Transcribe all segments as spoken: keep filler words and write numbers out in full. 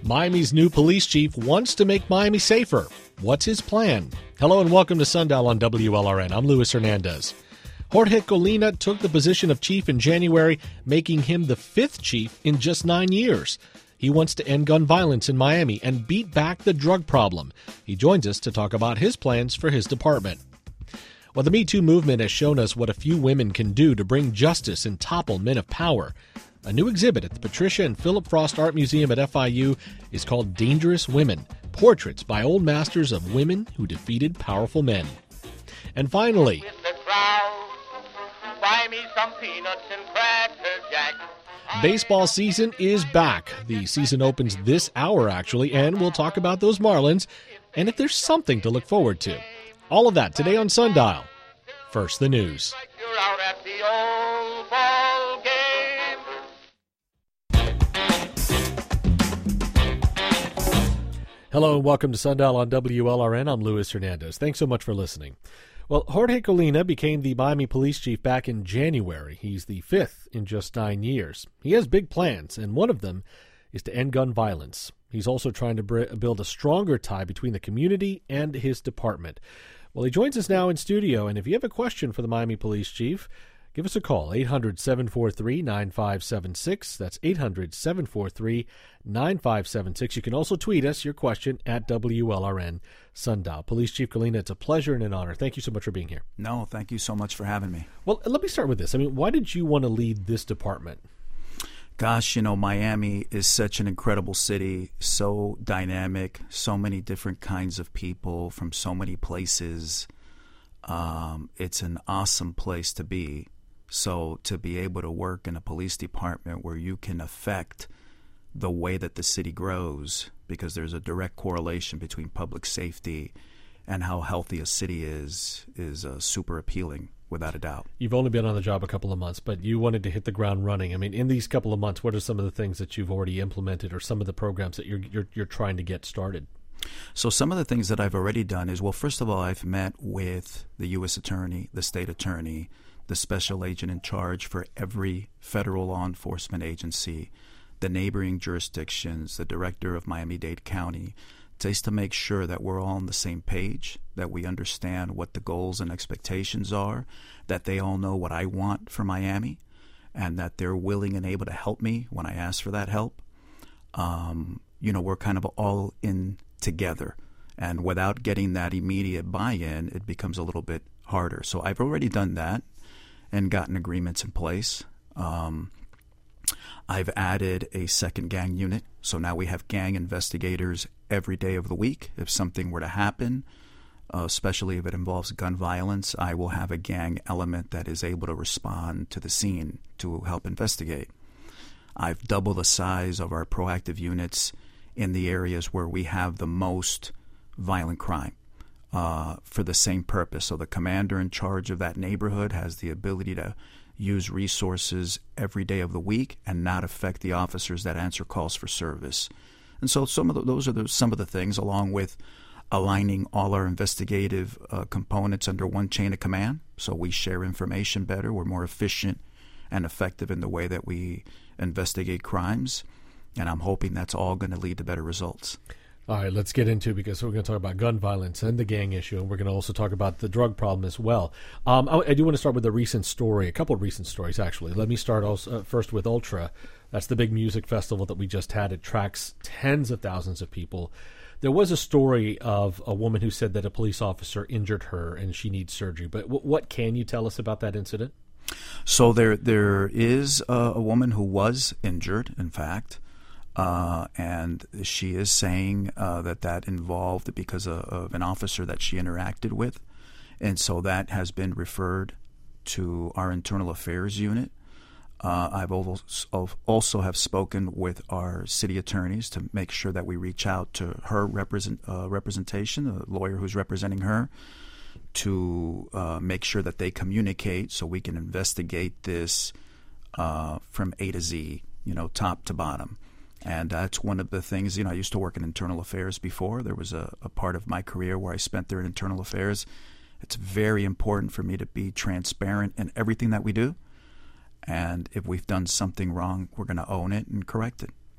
Miami's new police chief wants to make Miami safer. What's his plan? Hello and welcome to Sundial on W L R N. I'm Luis Hernandez. Jorge Colina took the position of chief in January, making him the fifth chief in just nine years. He wants to end gun violence in Miami and beat back the drug problem. He joins us to talk about his plans for his department. Well, the Me Too movement has shown us what a few women can do to bring justice and topple men of power. A new exhibit at the Patricia and Philip Frost Art Museum at F I U is called Dangerous Women, Portraits by Old Masters of Women Who Defeated Powerful Men. And finally, buy me some peanuts and Cracker Jack. Baseball season is back. The season opens this hour, actually, and we'll talk about those Marlins and if there's something to look forward to. All of that today on Sundial. First, the news. You're out at the old ball game. Hello and welcome to Sundial on W L R N. I'm Luis Hernandez. Thanks so much for listening. Well, Jorge Colina became the Miami police chief back in January. He's the fifth in just nine years. He has big plans, and one of them is to end gun violence. He's also trying to br- build a stronger tie between the community and his department. Well, he joins us now in studio, and if you have a question for the Miami police chief, give us a call, eight hundred, seven four three, nine five seven six. That's eight hundred, seven four three, nine five seven six. You can also tweet us your question at W L R N Sundial. Police Chief Colina, it's a pleasure and an honor. Thank you so much for being here. No, thank you so much for having me. Well, let me start with this. I mean, why did you want to lead this department? Gosh, you know, Miami is such an incredible city, so dynamic, so many different kinds of people from so many places. Um, it's an awesome place to be. So to be able to work in a police department where you can affect the way that the city grows, because there's a direct correlation between public safety and how healthy a city is, is uh, super appealing. Without a doubt. You've only been on the job a couple of months, but you wanted to hit the ground running. I mean, in these couple of months, what are some of the things that you've already implemented or some of the programs that you're you're, you're trying to get started? So some of the things that I've already done is, well, first of all, I've met with the U S attorney, the state attorney, the special agent in charge for every federal law enforcement agency, the neighboring jurisdictions, the director of Miami-Dade County, just to make sure that we're all on the same page, that we understand what the goals and expectations are, that they all know what I want for Miami, and that they're willing and able to help me when I ask for that help. Um, you know, we're kind of all in together. And without getting that immediate buy-in, it becomes a little bit harder. So I've already done that and gotten agreements in place. Um, I've added a second gang unit. So now we have gang investigators every day of the week. If something were to happen, uh, especially if it involves gun violence, I will have a gang element that is able to respond to the scene to help investigate. I've doubled the size of our proactive units in the areas where we have the most violent crime uh, for the same purpose. So the commander in charge of that neighborhood has the ability to use resources every day of the week and not affect the officers that answer calls for service. And so some of the, those are the, some of the things, along with aligning all our investigative uh, components under one chain of command, so we share information better. We're more efficient and effective in the way that we investigate crimes, and I'm hoping that's all going to lead to better results. All right, let's get into it, because we're going to talk about gun violence and the gang issue, and we're going to also talk about the drug problem as well. Um, I, I do want to start with a recent story, a couple of recent stories, actually. Let me start also, uh, first with Ultra. That's the big music festival that we just had. It tracks tens of thousands of people. There was a story of a woman who said that a police officer injured her and she needs surgery. But w- what can you tell us about that incident? So there, there is a, a woman who was injured, in fact. Uh, and she is saying uh, that that involved because of, of an officer that she interacted with. And so that has been referred to our internal affairs unit. Uh, I've also, also have spoken with our city attorneys to make sure that we reach out to her represent, uh, representation, the lawyer who's representing her, to uh, make sure that they communicate so we can investigate this uh, from A to Z, you know, top to bottom. And that's one of the things, you know, I used to work in internal affairs before. There was a, a part of my career where I spent there in internal affairs. It's very important for me to be transparent in everything that we do. And if we've done something wrong, we're going to own it and correct it.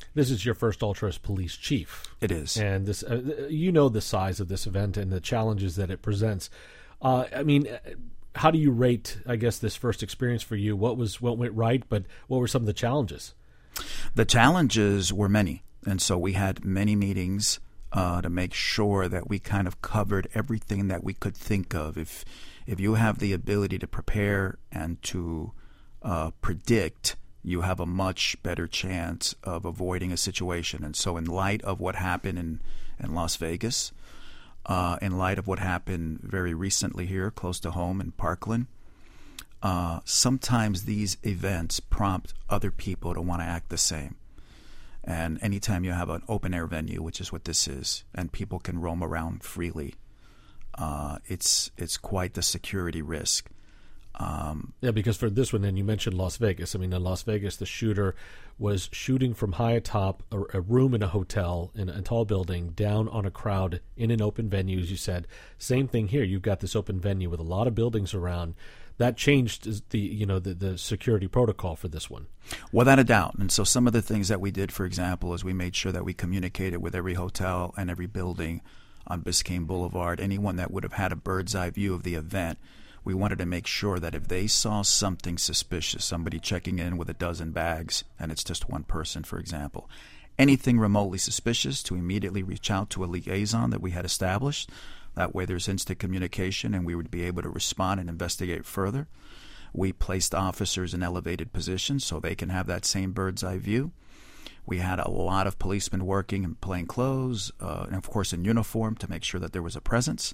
This is your first Ultra as police chief. It is. And this, uh, you know the size of this event and the challenges that it presents. Uh, I mean, how do you rate, I guess, this first experience for you? What was what went right, but what were some of the challenges? The challenges were many. And so we had many meetings uh, to make sure that we kind of covered everything that we could think of. If, if you have the ability to prepare and to uh, predict, you have a much better chance of avoiding a situation. And so in light of what happened in, in Las Vegas, uh, in light of what happened very recently here close to home in Parkland, uh, sometimes these events prompt other people to want to act the same. And anytime you have an open-air venue, which is what this is, and people can roam around freely, uh, it's it's quite the security risk. Um, yeah, because for this one, then you mentioned Las Vegas. I mean, in Las Vegas, the shooter was shooting from high atop a, a room in a hotel in a tall building down on a crowd in an open venue, as you said. Same thing here. You've got this open venue with a lot of buildings around. That changed the you know the, the security protocol for this one. Without a doubt. And so some of the things that we did, for example, is we made sure that we communicated with every hotel and every building on Biscayne Boulevard, anyone that would have had a bird's eye view of the event. We wanted to make sure that if they saw something suspicious, somebody checking in with a dozen bags, and it's just one person, for example, anything remotely suspicious, to immediately reach out to a liaison that we had established. That way there's instant communication, and we would be able to respond and investigate further. We placed officers in elevated positions so they can have that same bird's eye view. We had a lot of policemen working in plain clothes, uh, and of course in uniform, to make sure that there was a presence.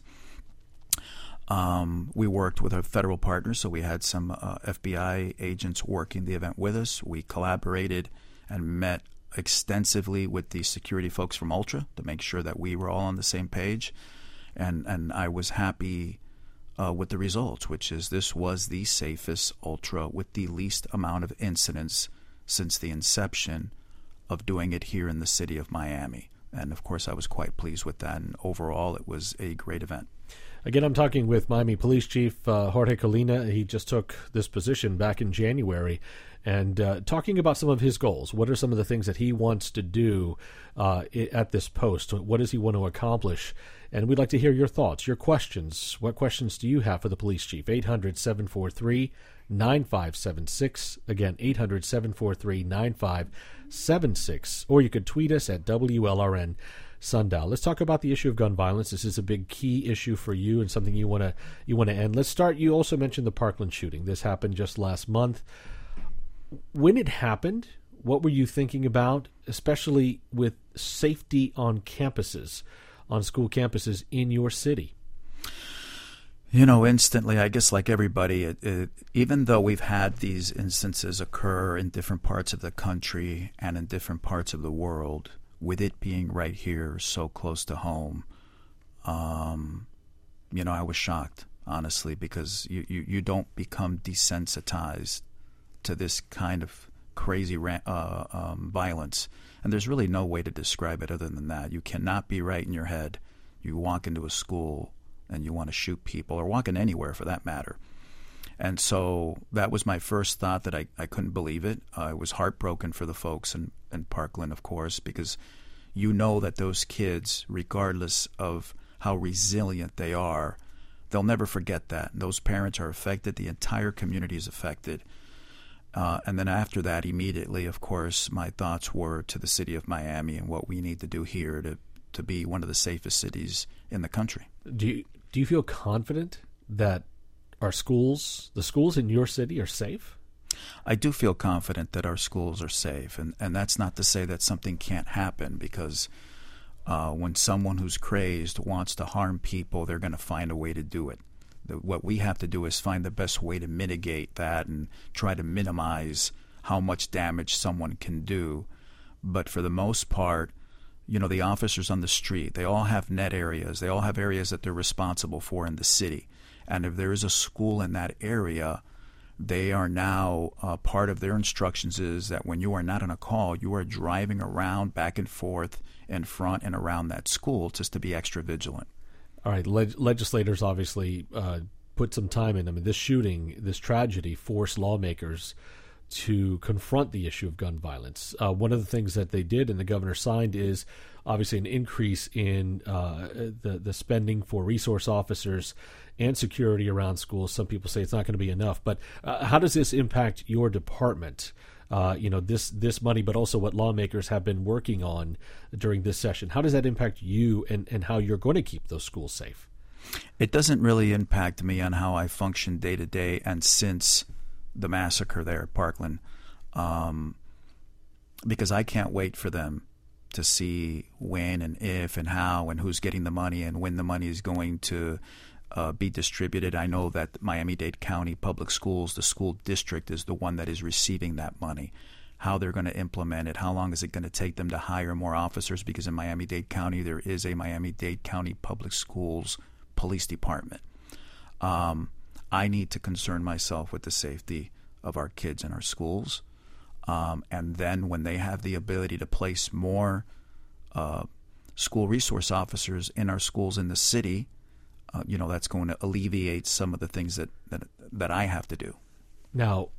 Um, we worked with our federal partners, so we had some uh, F B I agents working the event with us. We collaborated and met extensively with the security folks from Ultra to make sure that we were all on the same page. And, and I was happy uh, with the results, which is this was the safest Ultra with the least amount of incidents since the inception of doing it here in the city of Miami. And, of course, I was quite pleased with that. And overall, it was a great event. Again, I'm talking with Miami Police Chief uh, Jorge Colina. He just took this position back in January, and uh, talking about some of his goals. What are some of the things that he wants to do uh, at this post? What does he want to accomplish? And we'd like to hear your thoughts, your questions. What questions do you have for the police chief? eight hundred, seven four three, nine five seven six. Again, eight hundred, seven four three, nine five seven six. Or you could tweet us at W L R N Sundial. Let's talk about the issue of gun violence. This is a big key issue for you and something you want to you want to end. Let's start. You also mentioned the Parkland shooting. This happened just last month. When it happened, what were you thinking about, especially with safety on campuses, on school campuses in your city? You know, instantly, I guess like everybody, it, it, even though we've had these instances occur in different parts of the country and in different parts of the world, with it being right here, so close to home, um, you know, I was shocked, honestly, because you, you, you don't become desensitized to this kind of crazy uh, um, violence. And there's really no way to describe it other than that. You cannot be right in your head. You walk into a school and you want to shoot people, or walk in anywhere for that matter. And so that was my first thought, that I, I couldn't believe it. I was heartbroken for the folks in, in Parkland, of course, because you know that those kids, regardless of how resilient they are, they'll never forget that. Those parents are affected. The entire community is affected. Uh, and then after that, immediately, of course, my thoughts were to the city of Miami and what we need to do here to, to be one of the safest cities in the country. Do you, do you feel confident that our schools, the schools in your city, are safe? I do feel confident that our schools are safe, and, and that's not to say that something can't happen, because uh, when someone who's crazed wants to harm people, they're going to find a way to do it. The, what we have to do is find the best way to mitigate that and try to minimize how much damage someone can do. But for the most part, you know, the officers on the street, they all have net areas. They all have areas that they're responsible for in the city. And if there is a school in that area, they are now, uh, part of their instructions is that when you are not on a call, you are driving around back and forth in front and around that school just to be extra vigilant. All right, leg- legislators obviously uh, put some time in. I mean, this shooting, this tragedy forced lawmakers to confront the issue of gun violence. Uh, one of the things that they did and the governor signed is obviously an increase in uh, the, the spending for resource officers and security around schools. Some people say it's not going to be enough, but uh, how does this impact your department? Uh, you know, this this money, but also what lawmakers have been working on during this session. How does that impact you and, and how you're going to keep those schools safe? It doesn't really impact me on how I function day to day and since the massacre there at Parkland, um, because I can't wait for them to see when and if and how and who's getting the money and when the money is going to uh, be distributed. I know that Miami-Dade County Public Schools, the school district, is the one that is receiving that money. How they're going to implement it, how long is it going to take them to hire more officers, because in Miami-Dade County there is a Miami-Dade County Public Schools police department. Um, I need to concern myself with the safety of our kids in our schools. Um, and then when they have the ability to place more uh, school resource officers in our schools in the city, uh, you know, that's going to alleviate some of the things that, that, that I have to do. Now,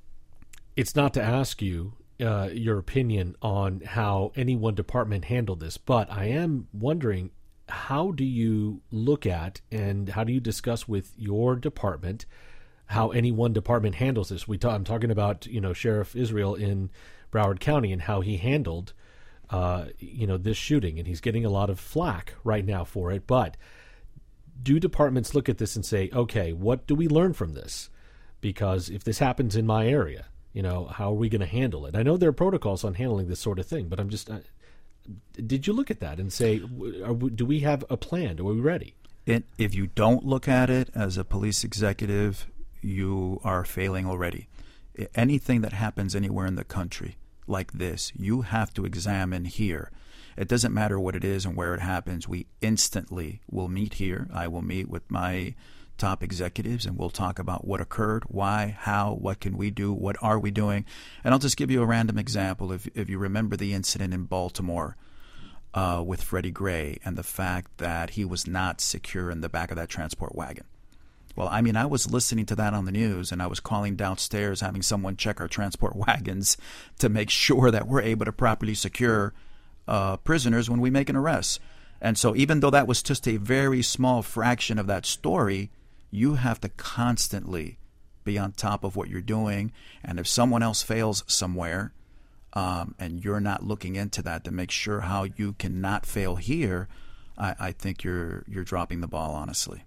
it's not to ask you uh, your opinion on how any one department handled this, but I am wondering, how do you look at and how do you discuss with your department how any one department handles this? We talk, I'm talking about, you know, Sheriff Israel in Broward County and how he handled, uh, you know, this shooting, and he's getting a lot of flack right now for it. But do departments look at this and say, okay, what do we learn from this? Because if this happens in my area, you know, how are we going to handle it? I know there are protocols on handling this sort of thing, but I'm just, uh, did you look at that and say, are we, do we have a plan? Are we ready? It, if you don't look at it as a police executive, you are failing already. Anything that happens anywhere in the country like this, you have to examine here. It doesn't matter what it is and where it happens. We instantly will meet here. I will meet with my top executives and we'll talk about what occurred, why, how, what can we do, what are we doing. And I'll just give you a random example. If, if you remember the incident in Baltimore uh, with Freddie Gray and the fact that he was not secure in the back of that transport wagon. Well, I mean, I was listening to that on the news, and I was calling downstairs, having someone check our transport wagons to make sure that we're able to properly secure uh, prisoners when we make an arrest. And so even though that was just a very small fraction of that story, you have to constantly be on top of what you're doing. And if someone else fails somewhere um, and you're not looking into that to make sure how you cannot fail here, I, I think you're you're dropping the ball, honestly.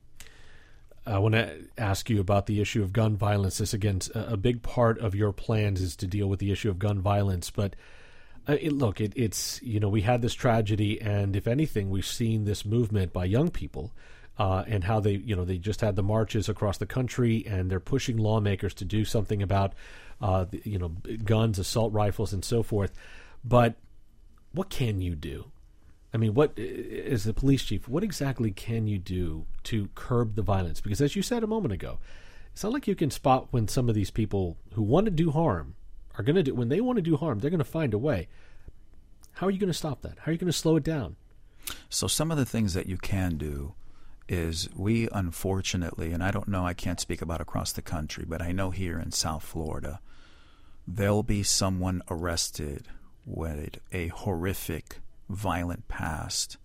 I want to ask you about the issue of gun violence. This, again, a big part of your plans is to deal with the issue of gun violence. But uh, it, look, it, it's, you know, we had this tragedy, and if anything, we've seen this movement by young people uh, and how they, you know, they just had the marches across the country, and they're pushing lawmakers to do something about, uh, the, you know, guns, assault rifles, and so forth. But what can you do? I mean, what, as the police chief, what exactly can you do to curb the violence? Because as you said a moment ago, it's not like you can spot when some of these people who want to do harm are going to do, when they want to do harm, they're going to find a way. How are you going to stop that? How are you going to slow it down? So some of the things that you can do is we unfortunately, and I don't know, I can't speak about across the country, but I know here in South Florida, there'll be someone arrested with a horrific violent past,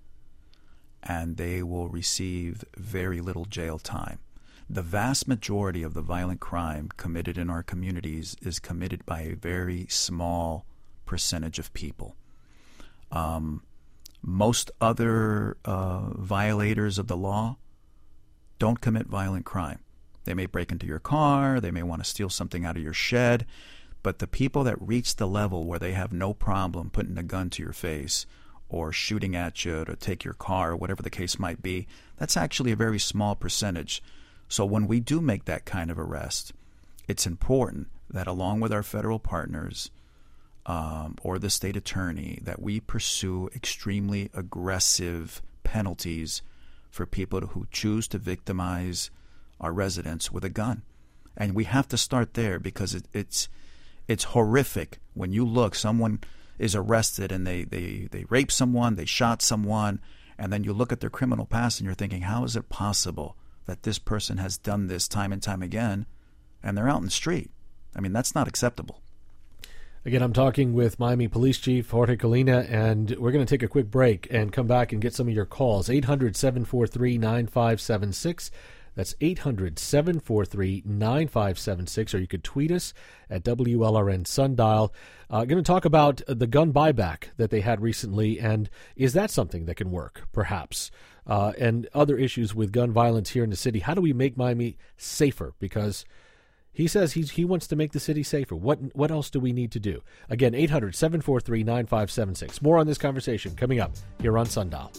and they will receive very little jail time. The vast majority of the violent crime committed in our communities is committed by a very small percentage of people. Um, most other uh, violators of the law don't commit violent crime. They may break into your car, they may want to steal something out of your shed, but the people that reach the level where they have no problem putting a gun to your face or shooting at you to take your car, or whatever the case might be, that's actually a very small percentage. So when we do make that kind of arrest, it's important that along with our federal partners um, or the state attorney, that we pursue extremely aggressive penalties for people who choose to victimize our residents with a gun. And we have to start there, because it, it's it's horrific when you look, someone is arrested and they, they, they rape someone, they shot someone, and then you look at their criminal past and you're thinking, how is it possible that this person has done this time and time again, and they're out in the street? I mean, that's not acceptable. Again, I'm talking with Miami Police Chief Jorge Colina, and we're going to take a quick break and come back and get some of your calls. eight hundred, seven four three, nine five seven six. That's eight hundred, seven four three, nine five seven six, or you could tweet us at W L R N Sundial. Uh, going to talk about the gun buyback that they had recently, and is that something that can work, perhaps? Uh, and other issues with gun violence here in the city. How do we make Miami safer? Because he says he's, he wants to make the city safer. What what else do we need to do? Again, eight hundred, seven four three, nine five seven six. More on this conversation coming up here on Sundial.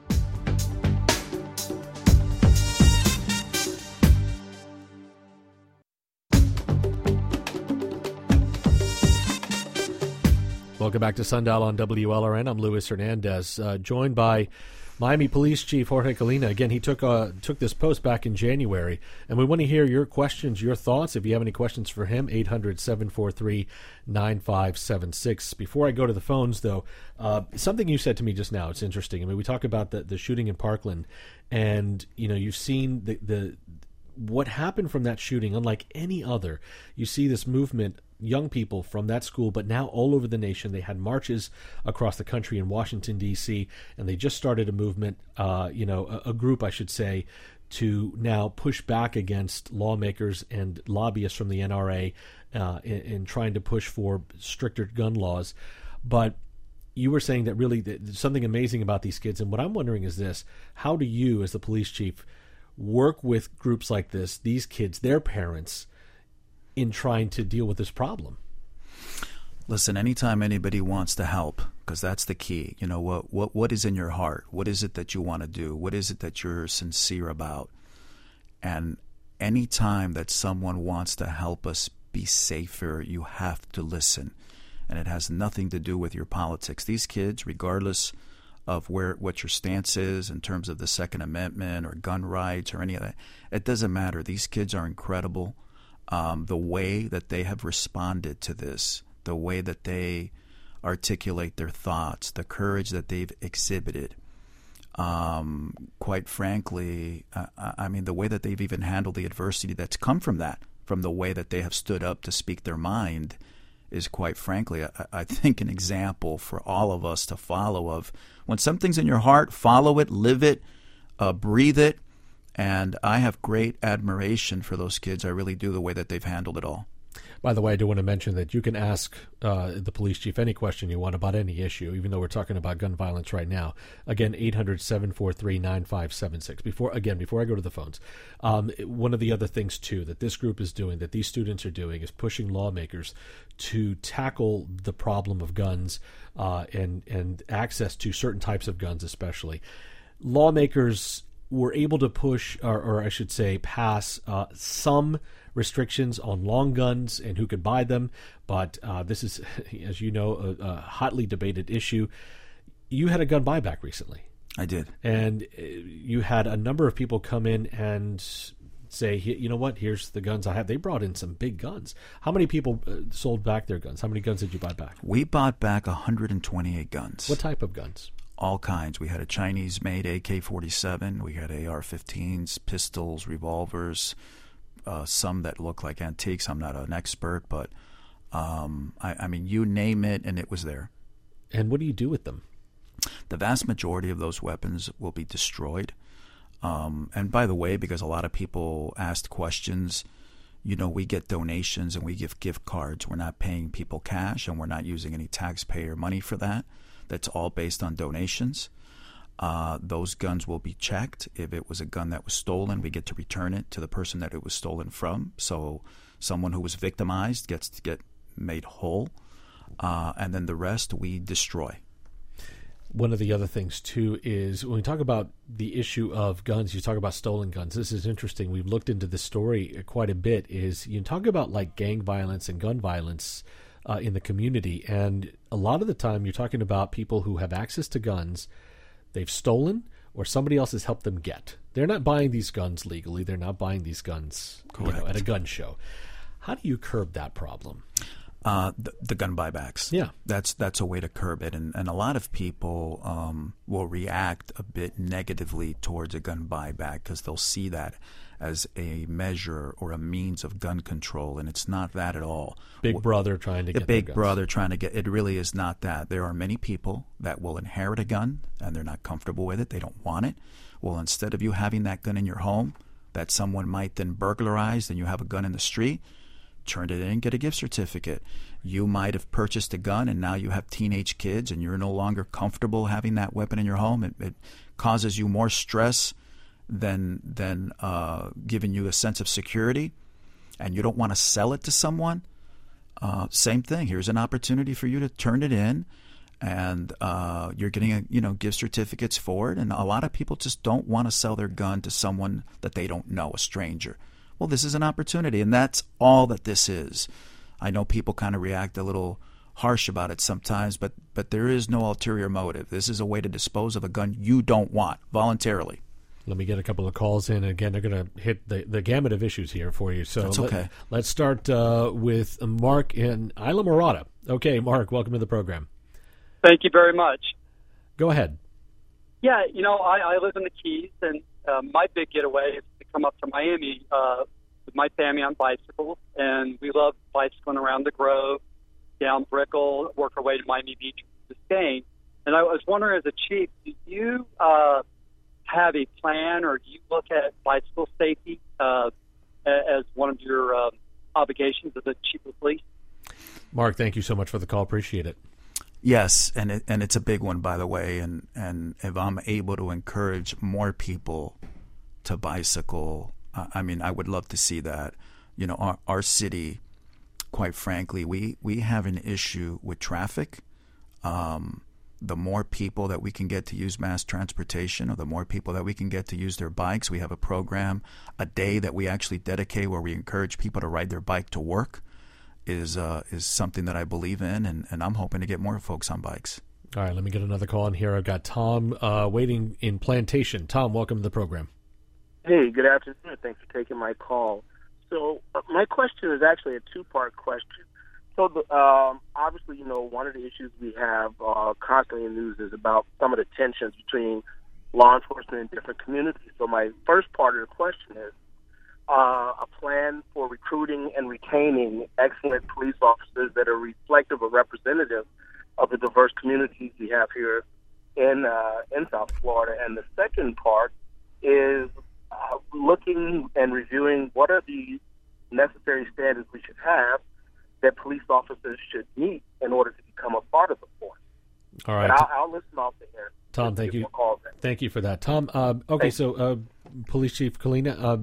Welcome back to Sundial on W L R N. I'm Luis Hernandez, uh, joined by Miami Police Chief Jorge Colina. Again, he took uh, took this post back in January, and we want to hear your questions, your thoughts. If you have any questions for him, eight hundred, seven four three, nine five seven six. Before I go to the phones, though, uh, something you said to me just now, it's interesting. I mean, we talk about the, the shooting in Parkland, and, you know, you've seen the, the what happened from that shooting, unlike any other. You see this movement, young people from that school, but now all over the nation. They had marches across the country in Washington, D C, and they just started a movement, uh, you know, a, a group, I should say, to now push back against lawmakers and lobbyists from the N R A uh, in, in trying to push for stricter gun laws. But you were saying that really there's something amazing about these kids, and what I'm wondering is this: how do you, as the police chief, work with groups like this, these kids, their parents, in trying to deal with this problem? Listen, anytime anybody wants to help, because that's the key, you know, what, what what is in your heart? What is it that you want to do? What is it that you're sincere about? And anytime that someone wants to help us be safer, you have to listen. And it has nothing to do with your politics. These kids, regardless of where what your stance is in terms of the Second Amendment or gun rights or any of that, it doesn't matter. These kids are incredible. Um, the way that they have responded to this, the way that they articulate their thoughts, the courage that they've exhibited, um, quite frankly, uh, I mean, the way that they've even handled the adversity that's come from that, from the way that they have stood up to speak their mind, is quite frankly, I, I think, an example for all of us to follow of when something's in your heart, follow it, live it, uh, breathe it. And I have great admiration for those kids. I really do, the way that they've handled it all. By the way, I do want to mention that you can ask uh, the police chief any question you want about any issue, even though we're talking about gun violence right now. Again, eight hundred, seven four three, nine five seven six. Before, again, before I go to the phones, um, one of the other things, too, that this group is doing, that these students are doing, is pushing lawmakers to tackle the problem of guns uh, and, and access to certain types of guns especially. Lawmakers were able to push, or, or I should say pass, uh, some restrictions on long guns and who could buy them. But uh, this is, as you know, a, a hotly debated issue. You had a gun buyback recently. I did. And you had a number of people come in and say, you know what, here's the guns I have. They brought in some big guns. How many people sold back their guns? How many guns did you buy back? We bought back one hundred twenty-eight guns. What type of guns? All kinds. We had a Chinese-made A K forty-seven. We had A R fifteens, pistols, revolvers, uh, some that look like antiques. I'm not an expert, but um, I, I mean, you name it, and it was there. And what do you do with them? The vast majority of those weapons will be destroyed. Um, and by the way, because a lot of people asked questions, you know, we get donations and we give gift cards. We're not paying people cash, and we're not using any taxpayer money for that. That's all based on donations. Uh, those guns will be checked. If it was a gun that was stolen, we get to return it to the person that it was stolen from. So someone who was victimized gets to get made whole. Uh, and then the rest we destroy. One of the other things, too, is when we talk about the issue of guns, you talk about stolen guns. This is interesting. We've looked into this story quite a bit. Is you talk about like gang violence and gun violence Uh, in the community, and a lot of the time you're talking about people who have access to guns they've stolen or somebody else has helped them get. They're not buying these guns legally. They're not buying these guns, you know, at a gun show. How do you curb that problem? Uh, the, the gun buybacks. Yeah. That's that's a way to curb it. And, and a lot of people um, will react a bit negatively towards a gun buyback because they'll see that as a measure or a means of gun control, and it's not that at all. Big brother trying to get the big their guns. brother trying to get it really is not that. There are many people that will inherit a gun and they're not comfortable with it. They don't want it. Well, instead of you having that gun in your home that someone might then burglarize, then you have a gun in the street, turn it in, get a gift certificate. You might have purchased a gun and now you have teenage kids and you're no longer comfortable having that weapon in your home. It, it causes you more stress than than uh, giving you a sense of security, and you don't want to sell it to someone. Uh, same thing. Here's an opportunity for you to turn it in, and uh, you're getting a, you know gift certificates for it. And a lot of people just don't want to sell their gun to someone that they don't know, a stranger. Well, this is an opportunity, and that's all that this is. I know people kind of react a little harsh about it sometimes, but but there is no ulterior motive. This is a way to dispose of a gun you don't want voluntarily. Let me get a couple of calls in. Again, they're going to hit the, the gamut of issues here for you. So That's okay. Let, let's start uh, with Mark in Isla Morada. Okay, Mark, welcome to the program. Thank you very much. Go ahead. Yeah, you know, I, I live in the Keys, and uh, my big getaway is to come up to Miami uh, with my family on bicycles, and we love bicycling around the Grove, down Brickell, work our way to Miami Beach, Biscayne. And I was wondering, as a chief, do you uh, have a plan, or do you look at bicycle safety uh, as one of your uh, obligations as a chief of police? Mark, thank you so much for the call. Appreciate it. Yes, and it, and it's a big one, by the way. And, and if I'm able to encourage more people to bicycle, uh, I mean, I would love to see that. You know, our, our city, quite frankly, we, we have an issue with traffic. Um, the more people that we can get to use mass transportation, or the more people that we can get to use their bikes. We have a program, a day that we actually dedicate where we encourage people to ride their bike to work, is uh, is something that I believe in, and, and I'm hoping to get more folks on bikes. All right, let me get another call in here. I've got Tom uh, waiting in Plantation. Tom, welcome to the program. Hey, good afternoon. Thanks for taking my call. So uh, my question is actually a two-part question. So the, um, obviously, you know, one of the issues we have uh, constantly in the news is about some of the tensions between law enforcement in different communities. So my first part of the question is uh, a plan for recruiting and retaining excellent police officers that are reflective or representative of the diverse communities we have here in uh, in South Florida. And the second part is uh, looking and reviewing what are the necessary standards we should have that police officers should meet in order to become a part of the force. All right. And I'll, I'll listen off the air. Tom, thank you. Thank you for that. Tom, uh, okay, so uh, Police Chief Colina, uh,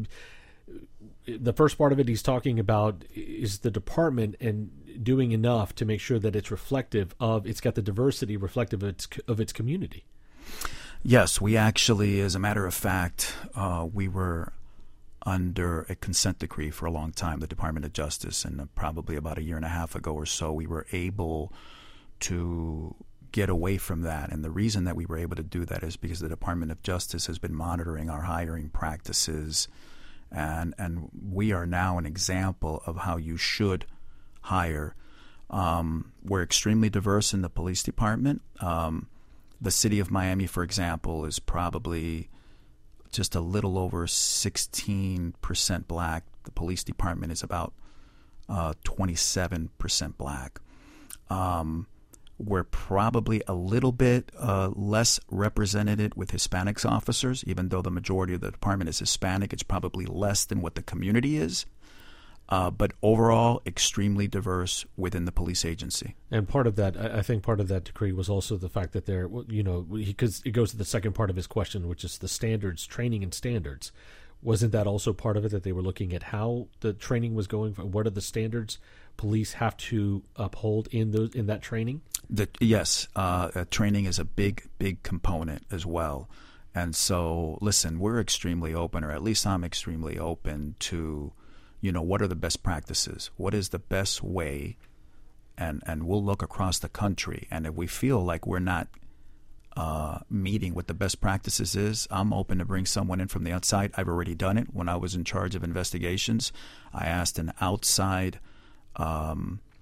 the first part of it he's talking about is the department and doing enough to make sure that it's reflective of, it's got the diversity reflective of its, of its community. Yes, we actually, as a matter of fact, uh, we were under a consent decree for a long time, the Department of Justice, and probably about a year and a half ago or so, we were able to get away from that. And the reason that we were able to do that is because the Department of Justice has been monitoring our hiring practices, and and we are now an example of how you should hire. Um, we're extremely diverse in the police department. Um, the city of Miami, for example, is probably just a little over sixteen percent black. The police department is about uh, twenty-seven percent black. Um, we're probably a little bit uh, less represented with Hispanics officers, even though the majority of the department is Hispanic. It's probably less than what the community is. Uh, but overall, extremely diverse within the police agency. And part of that, I think part of that decree was also the fact that there, you know, because it goes to the second part of his question, which is the standards, training and standards. Wasn't that also part of it, that they were looking at how the training was going? What are the standards police have to uphold in those in that training? The, yes, uh, uh, training is a big, big component as well. And so, listen, we're extremely open, or at least I'm extremely open to, you know, what are the best practices? What is the best way? And and we'll look across the country. And if we feel like we're not uh, meeting what the best practices is, I'm open to bring someone in from the outside. I've already done it. When I was in charge of investigations, I asked an outside um,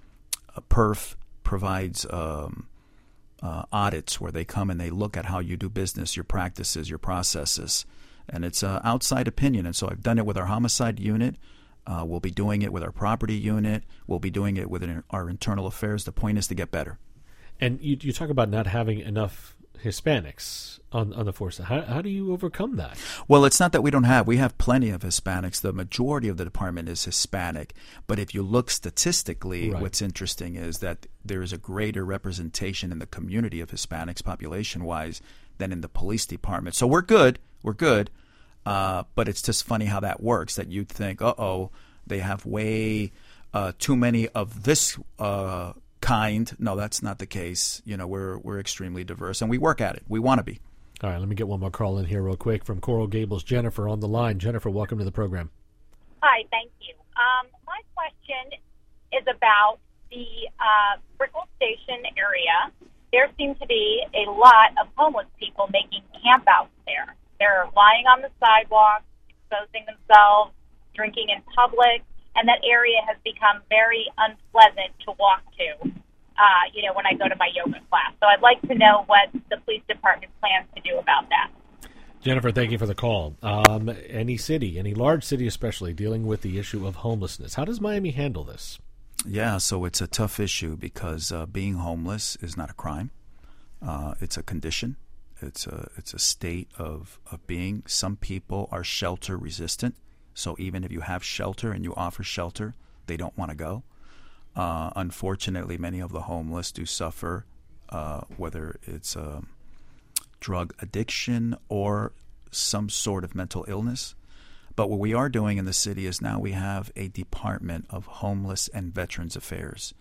uh, Perf provides um, uh, audits where they come and they look at how you do business, your practices, your processes. And it's an outside opinion. And so I've done it with our homicide unit. Uh, we'll be doing it with our property unit. We'll be doing it with our internal affairs. The point is to get better. And you, you talk about not having enough Hispanics on, on the force. How, how do you overcome that? Well, it's not that we don't have. We have plenty of Hispanics. The majority of the department is Hispanic. But if you look statistically, right. What's interesting is that there is a greater representation in the community of Hispanics population-wise than in the police department. So we're good. We're good. Uh, but it's just funny how that works, that you'd think, uh-oh, they have way uh, too many of this uh kind. No, that's not the case. You know, we're we're extremely diverse, and we work at it. We want to be. All right, let me get one more call in here real quick from Coral Gables. Jennifer on the line. Jennifer, welcome to the program. Hi, thank you. Um, my question is about the uh, Brickell Station area. There seem to be a lot of homeless people making campouts there. They're lying on the sidewalk, exposing themselves, drinking in public. And that area has become very unpleasant to walk to, uh, you know, when I go to my yoga class. So I'd like to know what the police department plans to do about that. Jennifer, thank you for the call. Um, any city, any large city especially, dealing with the issue of homelessness. How does Miami handle this? Yeah, so it's a tough issue because uh, being homeless is not a crime. Uh, it's a condition. It's a, it's a state of, of being. Some people are shelter resistant. So even if you have shelter and you offer shelter, they don't want to go. Uh, unfortunately, many of the homeless do suffer, uh, whether it's um, drug addiction or some sort of mental illness. But what we are doing in the city is now we have a Department of Homeless and Veterans Affairs.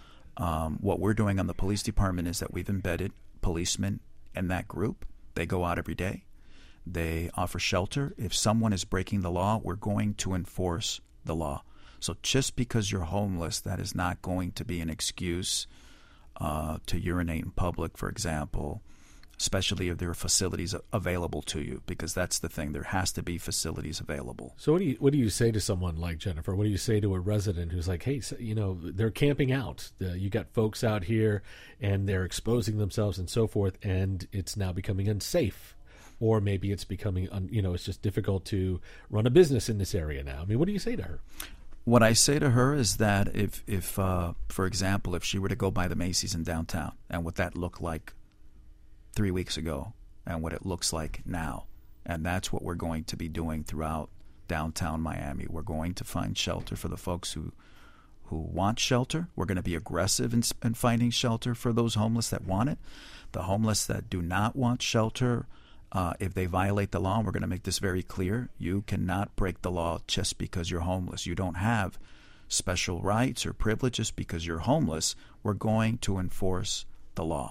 Um, what we're doing on the police department is that we've embedded policemen in that group. They go out every day. They offer shelter. If someone is breaking the law, we're going to enforce the law. So just because you're homeless, that is not going to be an excuse uh, to urinate in public, for example, especially if there are facilities available to you, because that's the thing. There has to be facilities available. So what do you what do you say to someone like Jennifer? What do you say to a resident who's like, hey, you know, they're camping out. The, you got folks out here, and they're exposing themselves and so forth, and it's now becoming unsafe. Or maybe it's becoming, you know, it's just difficult to run a business in this area now. I mean, what do you say to her? What I say to her is that if, if uh, for example, if she were to go by the Macy's in downtown and what that looked like three weeks ago and what it looks like now, and that's what we're going to be doing throughout downtown Miami. We're going to find shelter for the folks who who want shelter. We're going to be aggressive in, in finding shelter for those homeless that want it. The homeless that do not want shelter, Uh, if they violate the law, and we're going to make this very clear, you cannot break the law just because you're homeless. You don't have special rights or privileges because you're homeless. We're going to enforce the law.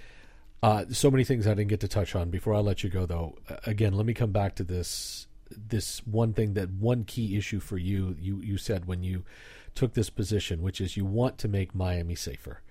Uh, so many things I didn't get to touch on. Before I let you go, though, again, let me come back to this this one thing, that one key issue for you, you, you said when you took this position, which is you want to make Miami safer.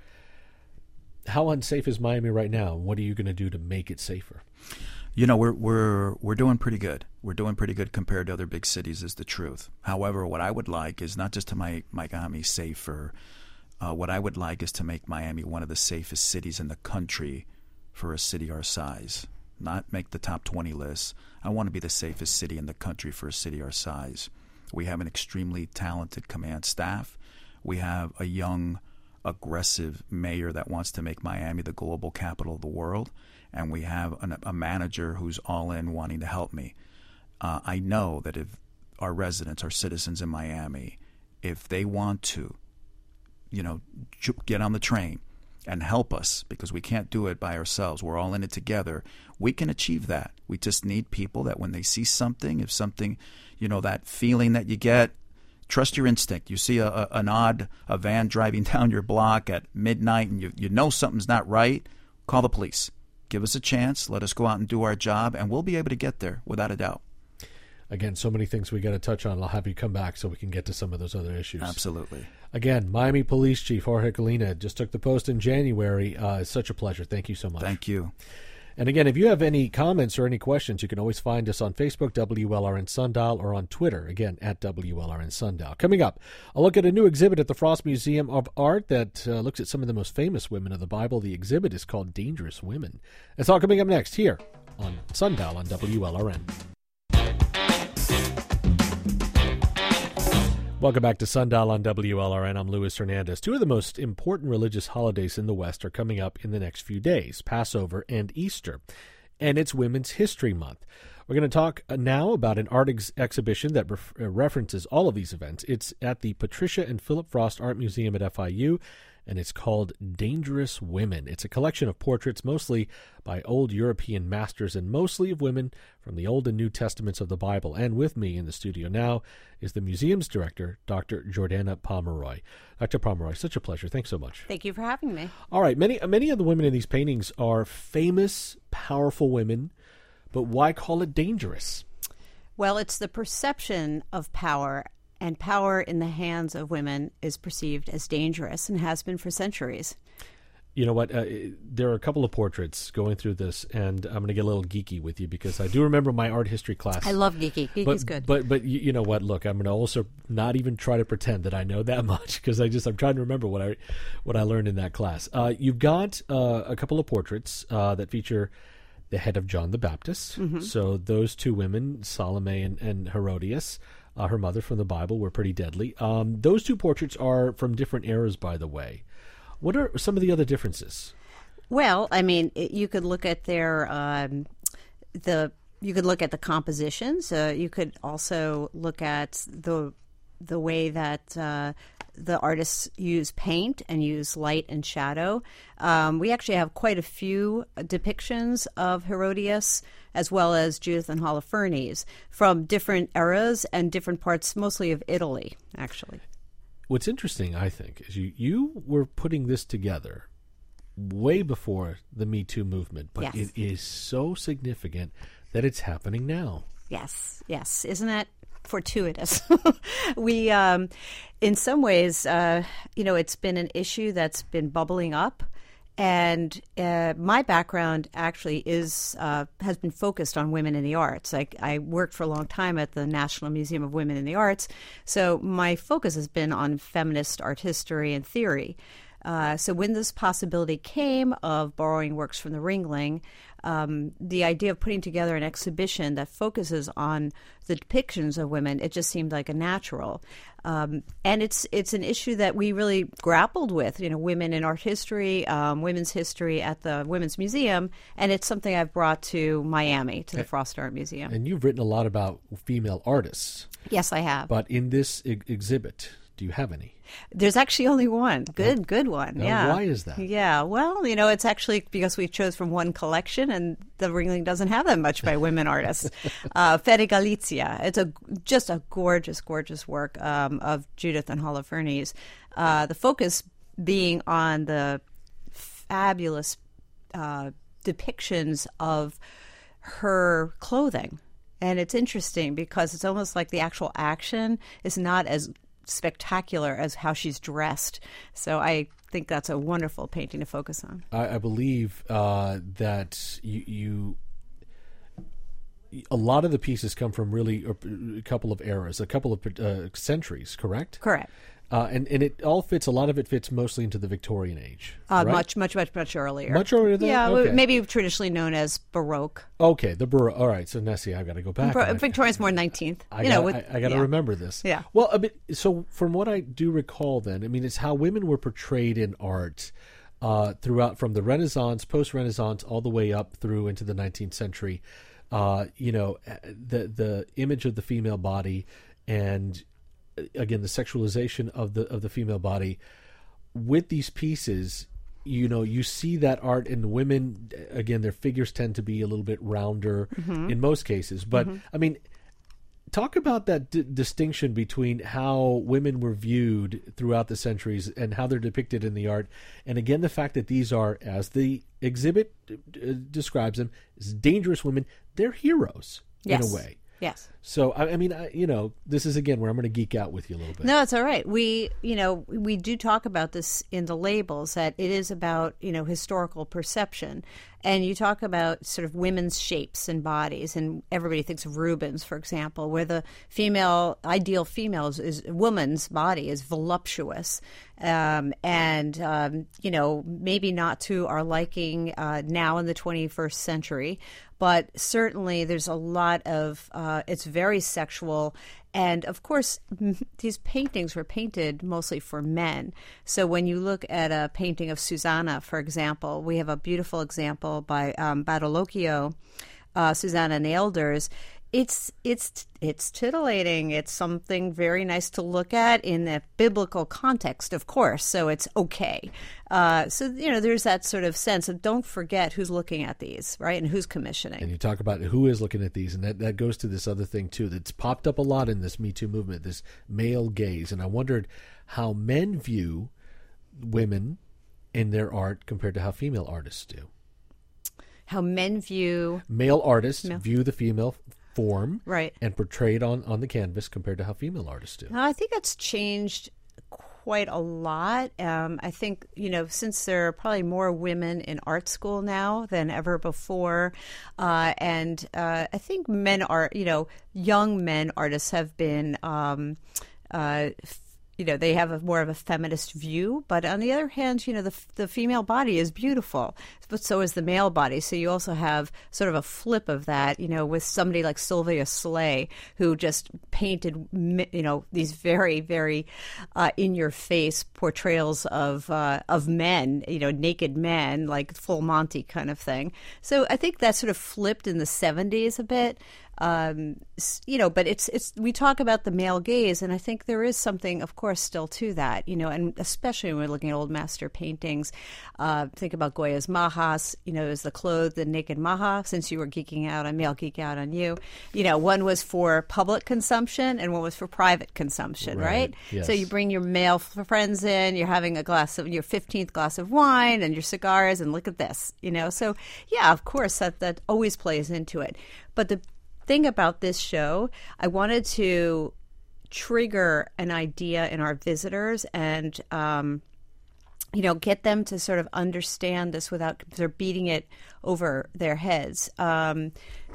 How unsafe is Miami right now? What are you going to do to make it safer? You know, we're we're we're doing pretty good. We're doing pretty good compared to other big cities, is the truth. However, what I would like is not just to make Miami safer. Uh, what I would like is to make Miami one of the safest cities in the country for a city our size. Not make the top twenty list. I want to be the safest city in the country for a city our size. We have an extremely talented command staff. We have a young, aggressive mayor that wants to make Miami the global capital of the world. And we have an, a manager who's all in wanting to help me. Uh, I know that if our residents, our citizens in Miami, if they want to, you know, get on the train and help us, because we can't do it by ourselves, we're all in it together, we can achieve that. We just need people that when they see something, if something, you know, that feeling that you get, trust your instinct. You see a, a, an odd a van driving down your block at midnight and you, you know something's not right, call the police. Give us a chance. Let us go out and do our job, and we'll be able to get there without a doubt. Again, so many things we got to touch on. I'll have you come back so we can get to some of those other issues. Absolutely. Again, Miami Police Chief Jorge Colina just took the post in January. Uh, it's such a pleasure. Thank you so much. Thank you. And again, if you have any comments or any questions, you can always find us on Facebook, W L R N Sundial, or on Twitter, again, at W L R N Sundial. Coming up, a look at a new exhibit at the Frost Museum of Art that uh, looks at some of the most famous women of the Bible. The exhibit is called Dangerous Women. That's all coming up next here on Sundial on W L R N. Welcome back to Sundial on W L R N. I'm Luis Hernandez. Two of the most important religious holidays in the West are coming up in the next few days, Passover and Easter, and it's Women's History Month. We're going to talk now about an art ex- exhibition that ref- references all of these events. It's at the Patricia and Philip Frost Art Museum at F I U, and it's called Dangerous Women. It's a collection of portraits mostly by old European masters and mostly of women from the Old and New Testaments of the Bible. And with me in the studio now is the museum's director, Doctor Jordana Pomeroy. Doctor Pomeroy, such a pleasure. Thanks so much. Thank you for having me. All right. Many, many of the women in these paintings are famous, powerful women, but why call it dangerous? Well, it's the perception of power, and power in the hands of women is perceived as dangerous and has been for centuries. You know what? Uh, there are a couple of portraits going through this, and I'm going to get a little geeky with you because I do remember my art history class. I love geeky. Geeky but, is good. But but you, you know what? Look, I'm going to also not even try to pretend that I know that much because I just I'm trying to remember what I what I learned in that class. Uh, you've got uh, a couple of portraits uh, that feature the head of John the Baptist. Mm-hmm. So those two women, Salome and, and Herodias. Uh, her mother from the Bible, were pretty deadly. Um, those two portraits are from different eras, by the way. What are some of the other differences? Well, I mean, it, you could look at their um, the you could look at the compositions. Uh, you could also look at the the way that uh, the artists use paint and use light and shadow. Um, we actually have quite a few depictions of Herodias as well as Judith and Holofernes from different eras and different parts, mostly of Italy, actually. What's interesting, I think, is you, you were putting this together way before the Me Too movement, but yes. It is so significant that it's happening now. Yes, yes. Isn't that fortuitous? we, um, in some ways, uh, you know, it's been an issue that's been bubbling up. And uh, my background actually is uh, has been focused on women in the arts. I, I worked for a long time at the National Museum of Women in the Arts, so my focus has been on feminist art history and theory. Uh, so when this possibility came of borrowing works from the Ringling, um, the idea of putting together an exhibition that focuses on the depictions of women, it just seemed like a natural. Um, and it's it's an issue that we really grappled with, you know, women in art history, um, women's history at the Women's Museum, and it's something I've brought to Miami, to the Frost Art Museum. And you've written a lot about female artists. Yes, I have. But in this e- exhibit, do you have any? There's actually only one. Good, good one. Now, yeah. why is that? Yeah. Well, you know, it's actually because we chose from one collection, and the Ringling doesn't have that much by women artists. Uh, Fede Galizia. It's a just a gorgeous, gorgeous work um, of Judith and Holofernes. Uh, the focus being on the fabulous uh, depictions of her clothing. And it's interesting because it's almost like the actual action is not as spectacular as how she's dressed. So I think that's a wonderful painting to focus on. I, I believe uh, that you, you, a lot of the pieces come from really a couple of eras, a couple of uh, centuries, correct? Correct. Uh, and, and it all fits, a lot of it fits mostly into the Victorian age. Uh, right? Much, much, much, much earlier. Much earlier than Yeah, okay. maybe traditionally known as Baroque. Okay, the Baroque. All right, so Nessie, I've got to go back. Bro- Victorian's more nineteenth. I you got, know, with, I, I got to yeah. remember this. Yeah. Well, a bit, so from what I do recall then, I mean, it's how women were portrayed in art uh, throughout, from the Renaissance, post-Renaissance, all the way up through into the nineteenth century. Uh, you know, the the image of the female body and, again, the sexualization of the of the female body. With these pieces, you know, you see that art in women. Again, their figures tend to be a little bit rounder mm-hmm. in most cases. But mm-hmm. I mean, talk about that d- distinction between how women were viewed throughout the centuries and how they're depicted in the art. And again, the fact that these are, as the exhibit d- d- describes them, as dangerous women. They're heroes yes. in a way. Yes. So, I, I mean, I, you know, this is, again, where I'm going to geek out with you a little bit. No, it's all right. We, you know, we do talk about this in the labels, that it is about, you know, historical perception. And you talk about sort of women's shapes and bodies, and everybody thinks of Rubens, for example, where the female, ideal female is, is woman's body is voluptuous. Um, and, um, you know, maybe not to our liking uh, now in the twenty-first century, but certainly there's a lot of, uh, it's very sexual. And of course, these paintings were painted mostly for men. So when you look at a painting of Susanna, for example, we have a beautiful example by um, Battolocchio, uh, Susanna and the Elders. It's it's it's titillating. It's something very nice to look at in a biblical context, of course. So it's okay. Uh, so you know, there's that sort of sense of don't forget who's looking at these, right, and who's commissioning. And you talk about who is looking at these, and that, that goes to this other thing too that's popped up a lot in this Me Too movement, this male gaze. And I wondered how men view women in their art compared to how female artists do. How men view male artists male. view the female form, right, and portrayed on, on the canvas compared to how female artists do. I think that's changed quite a lot. Um, I think, you know, since there are probably more women in art school now than ever before, uh, and uh, I think men are, you know, young men artists have been, um, uh, you know, they have a more of a feminist view. But on the other hand, you know, the the female body is beautiful, but so is the male body. So you also have sort of a flip of that, you know, with somebody like Sylvia Slay, who just painted, you know, these very, very uh, in-your-face portrayals of uh, of men, you know, naked men, like Full Monty kind of thing. So I think that sort of flipped in the seventies a bit. Um, you know, but it's it's we talk about the male gaze, and I think there is something, of course, still to that, you know, and especially when we're looking at old master paintings. Uh, think about Goya's Majas, you know, is the clothed and naked Maja. Since you were geeking out on me, I'll geek out on you. You know, one was for public consumption and one was for private consumption, right? right? Yes. So you bring your male friends in, you're having a glass of your fifteenth glass of wine and your cigars, and look at this, you know. So yeah, of course, that that always plays into it, but the thing about this show, I wanted to trigger an idea in our visitors and, um, you know, get them to sort of understand this without sort of beating it over their heads. Um,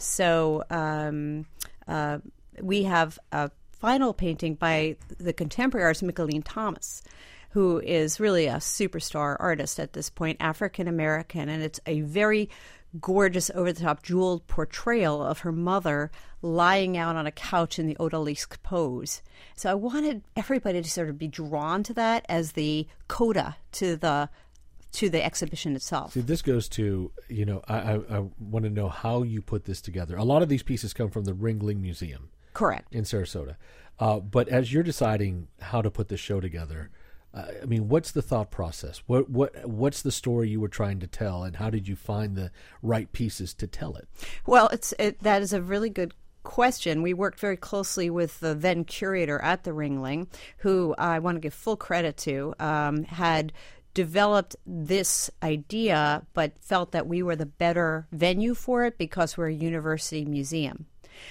so um, uh, we have a final painting by the contemporary artist Mickalene Thomas, who is really a superstar artist at this point, African-American, and it's a very gorgeous, over-the-top, jeweled portrayal of her mother lying out on a couch in the odalisque pose. So I wanted everybody to sort of be drawn to that as the coda to the to the exhibition itself. See, this goes to, you know, I, I, I want to know how you put this together. A lot of these pieces come from the Ringling Museum. Correct. In Sarasota. Uh, but as you're deciding how to put this show together, Uh, I mean, what's the thought process? What what what's the story you were trying to tell, and how did you find the right pieces to tell it? Well, it's it, that is a really good question. We worked very closely with the then curator at the Ringling, who I want to give full credit to, um, had developed this idea, but felt that we were the better venue for it because we're a university museum,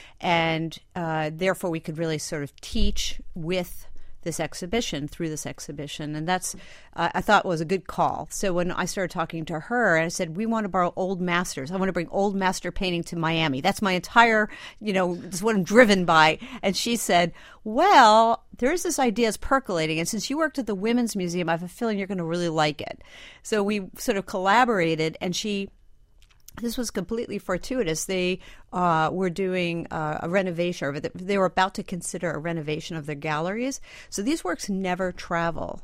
and uh, therefore we could really sort of teach with this exhibition, through this exhibition. And that's, uh, I thought was a good call. So when I started talking to her, I said, we want to borrow old masters. I want to bring old master painting to Miami. That's my entire, you know, that's what I'm driven by. And she said, well, there's this idea that's percolating. And since you worked at the Women's Museum, I have a feeling you're going to really like it. So we sort of collaborated, and she, this was completely fortuitous. They uh, were doing uh, a renovation, or they were about to consider a renovation of their galleries. So these works never travel.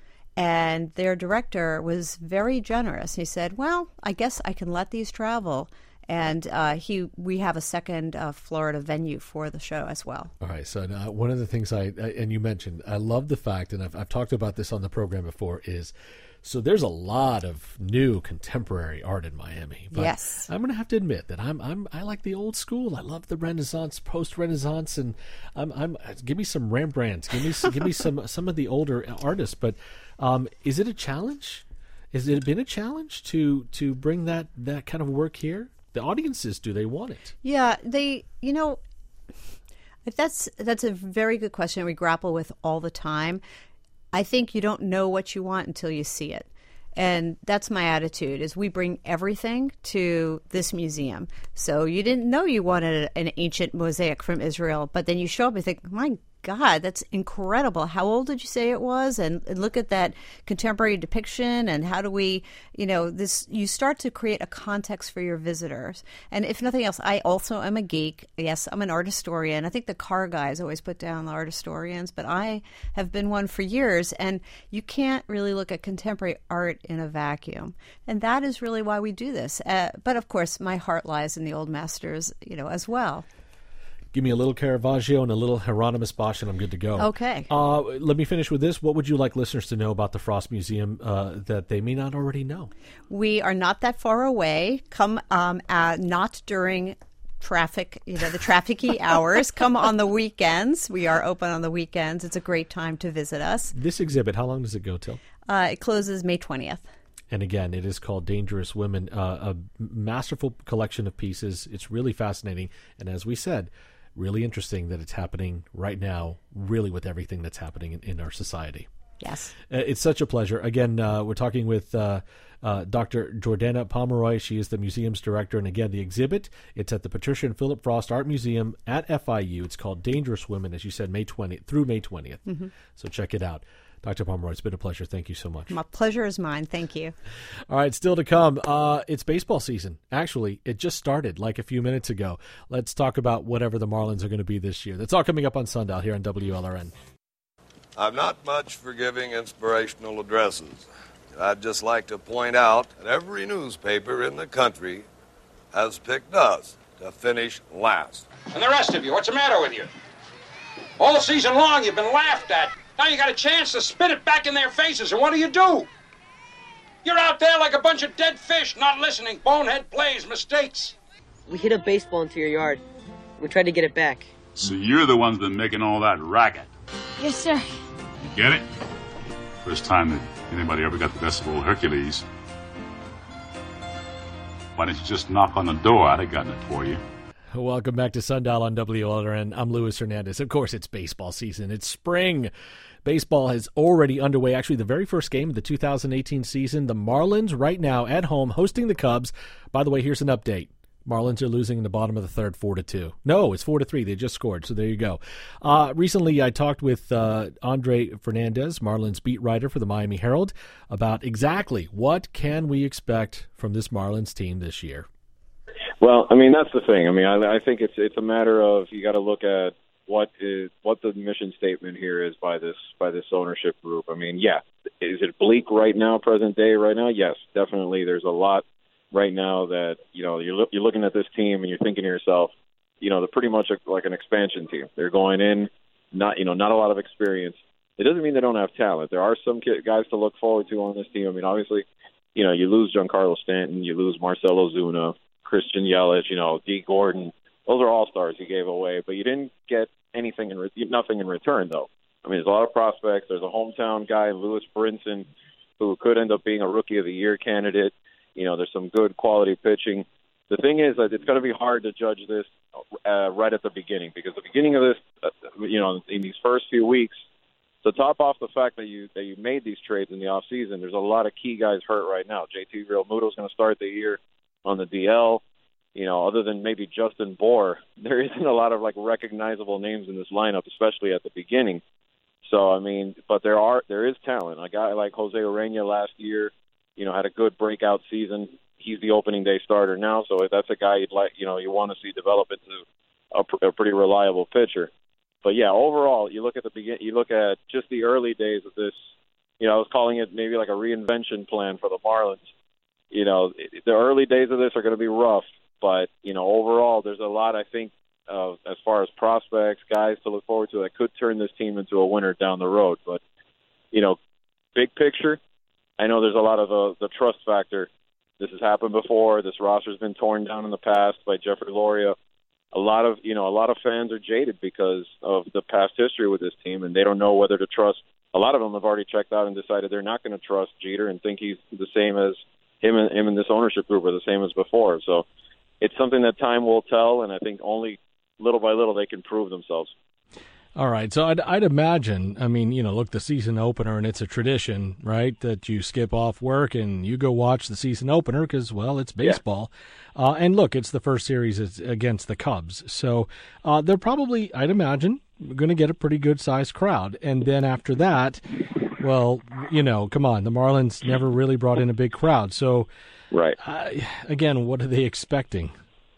And their director was very generous. He said, well, I guess I can let these travel. And uh, he, we have a second uh, Florida venue for the show as well. All right. So now one of the things I, I, and you mentioned, I love the fact, and I've, I've talked about this on the program before, is so there's a lot of new contemporary art in Miami. But yes. I'm going to have to admit that I'm I'm I like the old school. I love the Renaissance, post-Renaissance, and I'm I'm give me some Rembrandts, give me give me some some of the older artists. But um, is it a challenge? Has it been a challenge to to bring that that kind of work here? The audiences, do they want it? Yeah, they, you know, That's that's a very good question we grapple with all the time. I think you don't know what you want until you see it. And that's my attitude, is we bring everything to this museum. So you didn't know you wanted an ancient mosaic from Israel, but then you show up and think, my God, that's incredible. How old did you say it was? And, and look at that contemporary depiction. And how do we, you know, this, you start to create a context for your visitors. And if nothing else, I also am a geek. Yes, I'm an art historian. I think the car guys always put down the art historians, but I have been one for years. And you can't really look at contemporary art in a vacuum. And that is really why we do this. Uh, but of course, my heart lies in the old masters, you know, as well. Give me a little Caravaggio and a little Hieronymus Bosch, and I'm good to go. Okay. Uh, let me finish with this. What would you like listeners to know about the Frost Museum uh, that they may not already know? We are not that far away. Come um, uh, not during traffic, you know, the trafficy hours. Come on the weekends. We are open on the weekends. It's a great time to visit us. This exhibit, how long does it go till? Uh, it closes May twentieth. And again, it is called Dangerous Women, uh, a masterful collection of pieces. It's really fascinating. And as we said, really interesting that it's happening right now, really with everything that's happening in, in our society. Yes. Uh, it's such a pleasure. Again, uh, we're talking with uh, uh, Doctor Jordana Pomeroy. She is the museum's director. And again, the exhibit, it's at the Patricia and Philip Frost Art Museum at F I U. It's called Dangerous Women, as you said, May twentieth through May twentieth. Mm-hmm. So check it out. Doctor Pomeroy, it's been a pleasure. Thank you so much. My pleasure is mine. Thank you. All right, still to come. Uh, it's baseball season. Actually, it just started like a few minutes ago. Let's talk about whatever the Marlins are going to be this year. That's all coming up on Sundial here on W L R N. I'm not much for giving inspirational addresses. I'd just like to point out that every newspaper in the country has picked us to finish last. And the rest of you, what's the matter with you? All season long you've been laughed at. Now you got a chance to spit it back in their faces, and what do you do? You're out there like a bunch of dead fish, not listening, bonehead plays, mistakes. We hit a baseball into your yard. We tried to get it back. So you're the ones been making all that racket? Yes, sir. You get it? First time that anybody ever got the best of old Hercules. Why didn't you just knock on the door? I'd have gotten it for you. Welcome back to Sundial on W L R N. I'm Luis Hernandez. Of course, it's baseball season. It's spring. Baseball is already underway. Actually, the very first game of the two thousand eighteen season, the Marlins right now at home hosting the Cubs. By the way, here's an update. Marlins are losing in the bottom of the third, four to two. No, it's four to three. They just scored, so there you go. Uh, recently, I talked with uh, Andre Fernandez, Marlins beat writer for the Miami Herald, about exactly what can we expect from this Marlins team this year. Well, I mean, that's the thing. I mean, I, I think it's it's a matter of you got to look at what is what the mission statement here is by this by this ownership group. I mean, yeah, is it bleak right now, present day right now? Yes, definitely. There's a lot right now that, you know, you're, you're looking at this team and you're thinking to yourself, you know, they're pretty much a, like an expansion team. They're going in, not, you know, not a lot of experience. It doesn't mean they don't have talent. There are some guys to look forward to on this team. I mean, obviously, you know, you lose Giancarlo Stanton, you lose Marcell Ozuna, Christian Yelich, you know, D. Gordon. Those are all-stars you gave away, but you didn't get anything in re- nothing in return, though. I mean, there's a lot of prospects. There's a hometown guy, Lewis Brinson, who could end up being a Rookie of the Year candidate. You know, there's some good quality pitching. The thing is that it's going to be hard to judge this uh, right at the beginning, because the beginning of this, uh, you know, in these first few weeks, to top off the fact that you that you made these trades in the off season, there's a lot of key guys hurt right now. J T Realmuto's going to start the year on the D L. You know, other than maybe Justin Bour, there isn't a lot of like recognizable names in this lineup, especially at the beginning. So I mean, but there are there is talent. A guy like Jose Urena last year, you know, had a good breakout season. He's the opening day starter now, so that's a guy you'd like, you know, you want to see develop into a, pr- a pretty reliable pitcher. But yeah, overall, you look at the begin, you look at just the early days of this. You know, I was calling it maybe like a reinvention plan for the Marlins. You know, the early days of this are going to be rough, but you know, overall, there's a lot I think of as far as prospects, guys to look forward to that could turn this team into a winner down the road. But you know, big picture, I know there's a lot of the, the trust factor. This has happened before. This roster's been torn down in the past by Jeffrey Loria. A lot of, you know, a lot of fans are jaded because of the past history with this team, and they don't know whether to trust. A lot of them have already checked out and decided they're not going to trust Jeter and think he's the same as him and him and this ownership group are the same as before. So it's something that time will tell, and I think only little by little they can prove themselves. All right, so I'd, I'd imagine, I mean, you know, look, the season opener, and it's a tradition, right, that you skip off work and you go watch the season opener because, well, it's baseball. Yeah. Uh, and look, it's the first series against the Cubs. So uh, they're probably, I'd imagine, going to get a pretty good-sized crowd. And then after that, well, you know, come on, the Marlins never really brought in a big crowd. So, right. Uh, again, what are they expecting?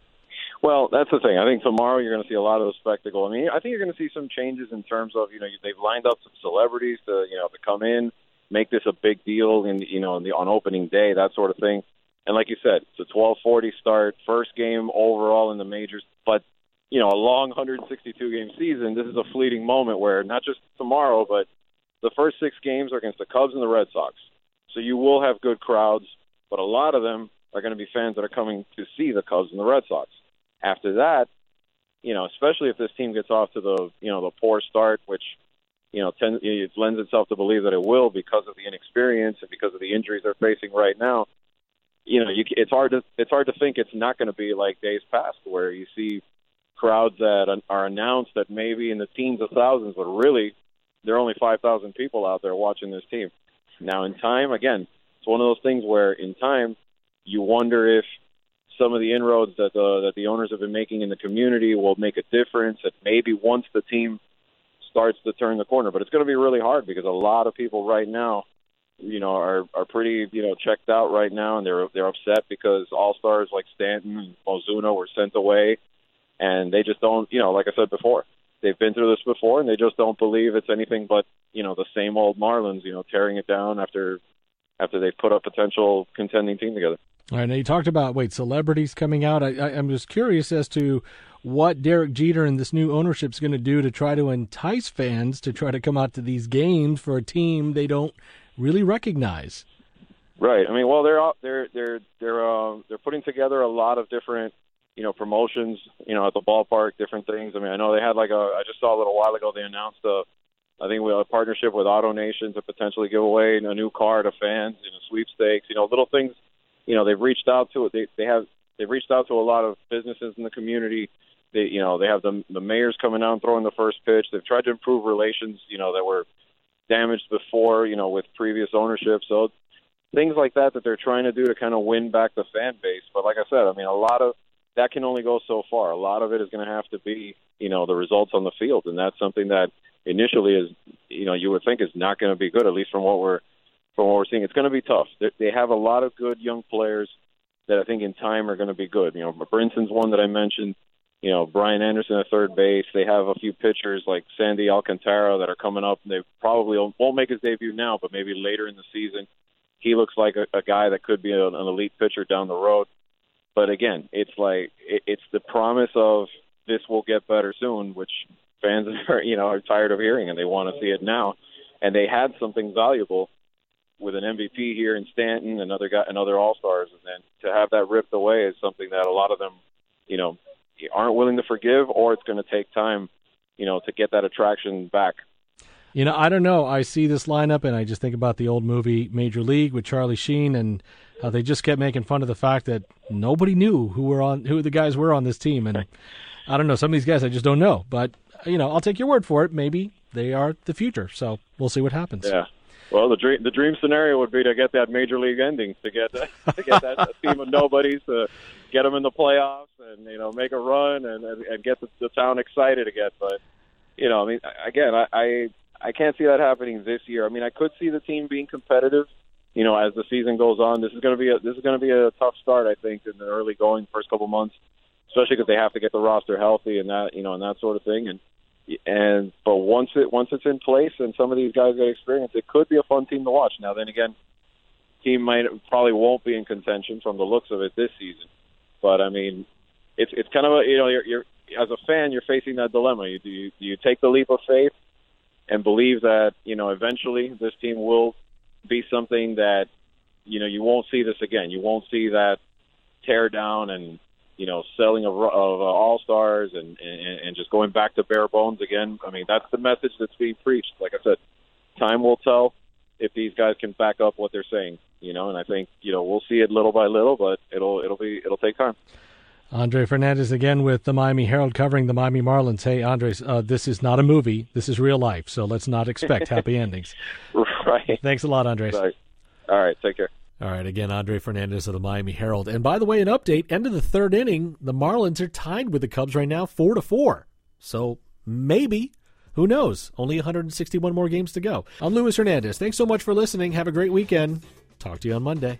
Well, that's the thing. I think tomorrow you're going to see a lot of the spectacle. I mean, I think you're going to see some changes in terms of, you know, they've lined up some celebrities to, you know, to come in, make this a big deal in, you know, in the, on opening day, that sort of thing. And like you said, it's a twelve forty start, first game overall in the majors. But, you know, a long one hundred sixty-two game season, this is a fleeting moment where not just tomorrow, but the first six games are against the Cubs and the Red Sox. So you will have good crowds, but a lot of them are going to be fans that are coming to see the Cubs and the Red Sox. After that, you know, especially if this team gets off to the, you know, the poor start, which, you know, tend, it lends itself to believe that it will because of the inexperience and because of the injuries they're facing right now. You know, you, it's hard to it's hard to think it's not going to be like days past where you see crowds that are announced that maybe in the teens of thousands, but really there are only five thousand people out there watching this team. Now, in time, again, it's one of those things where in time you wonder if some of the inroads that the, that the owners have been making in the community will make a difference, that maybe once the team starts to turn the corner. But it's going to be really hard because a lot of people right now, you know, are, are pretty, you know, checked out right now, and they're they're upset because all-stars like Stanton and Ozuna were sent away, and they just don't, you know, like I said before, they've been through this before, and they just don't believe it's anything but, you know, the same old Marlins, you know, tearing it down after after they've put a potential contending team together. All right, now you talked about, wait, celebrities coming out. I, I, I'm just curious as to what Derek Jeter and this new ownership is going to do to try to entice fans to try to come out to these games for a team they don't really recognize. Right. I mean, well, they're they're they're they're uh, they're putting together a lot of different, you know, promotions, you know, at the ballpark, different things. I mean, I know they had like a. I just saw a little while ago they announced a. I think we have a partnership with Auto Nation to potentially give away a new car to fans in a sweepstakes. You know, little things. You know, they've reached out to it. They they have they've reached out to a lot of businesses in the community. They you know they have the the mayors coming out and throwing the first pitch. They've tried to improve relations, you know, that were damaged before, you know, with previous ownership. So things like that that they're trying to do to kind of win back the fan base. But like I said, I mean, a lot of that can only go so far. A lot of it is going to have to be, you know, the results on the field, and that's something that initially is, you know, you would think is not going to be good, at least from what we're. From what we're seeing, it's going to be tough. They have a lot of good young players that I think in time are going to be good. You know, Brinson's one that I mentioned. You know, Brian Anderson at third base. They have a few pitchers like Sandy Alcantara that are coming up. They probably won't make his debut now, but maybe later in the season. He looks like a, a guy that could be an, an elite pitcher down the road. But again, it's like it, it's the promise of this will get better soon, which fans are, you know, are tired of hearing, and they want to see it now. And they had something valuable with an M V P here in Stanton and other guy and other all-stars, and then to have that ripped away is something that a lot of them, you know, aren't willing to forgive, or it's going to take time, you know, to get that attraction back. You know, I don't know. I see this lineup and I just think about the old movie Major League with Charlie Sheen, and how they just kept making fun of the fact that nobody knew who were on who the guys were on this team. And I don't know, some of these guys I just don't know. But, you know, I'll take your word for it. Maybe they are the future. So we'll see what happens. Yeah. Well, the dream the dream scenario would be to get that Major League ending, to get to get that team of nobodies, to get them in the playoffs, and you know make a run and and, and get the, the town excited again. But you know, I mean, again, I, I I can't see that happening this year. I mean, I could see the team being competitive, you know, as the season goes on. This is going to be a this is going to be a tough start, I think, in the early going first couple months, especially because they have to get the roster healthy and that you know and that sort of thing. And And but once it once it's in place and some of these guys get experience, it could be a fun team to watch. Now then again, team might probably won't be in contention from the looks of it this season. But I mean, it's it's kind of a you know you're, you're as a fan you're facing that dilemma. You, do you do you take the leap of faith and believe that you know eventually this team will be something that you know you won't see this again. You won't see that tear down and. You know, selling of, of uh, all-stars and, and, and just going back to bare bones again. I mean, that's the message that's being preached. Like I said, time will tell if these guys can back up what they're saying, you know, and I think, you know, we'll see it little by little, but it'll it'll be it'll take time. Andre Fernandez again with the Miami Herald covering the Miami Marlins. Hey, Andres, uh, this is not a movie. This is real life, so let's not expect happy endings. Right. Thanks a lot, Andres. All right, take care. All right, again, Andre Fernandez of the Miami Herald. And by the way, an update, end of the third inning, the Marlins are tied with the Cubs right now, four to four. So maybe, who knows, only one hundred sixty-one more games to go. I'm Luis Hernandez. Thanks so much for listening. Have a great weekend. Talk to you on Monday.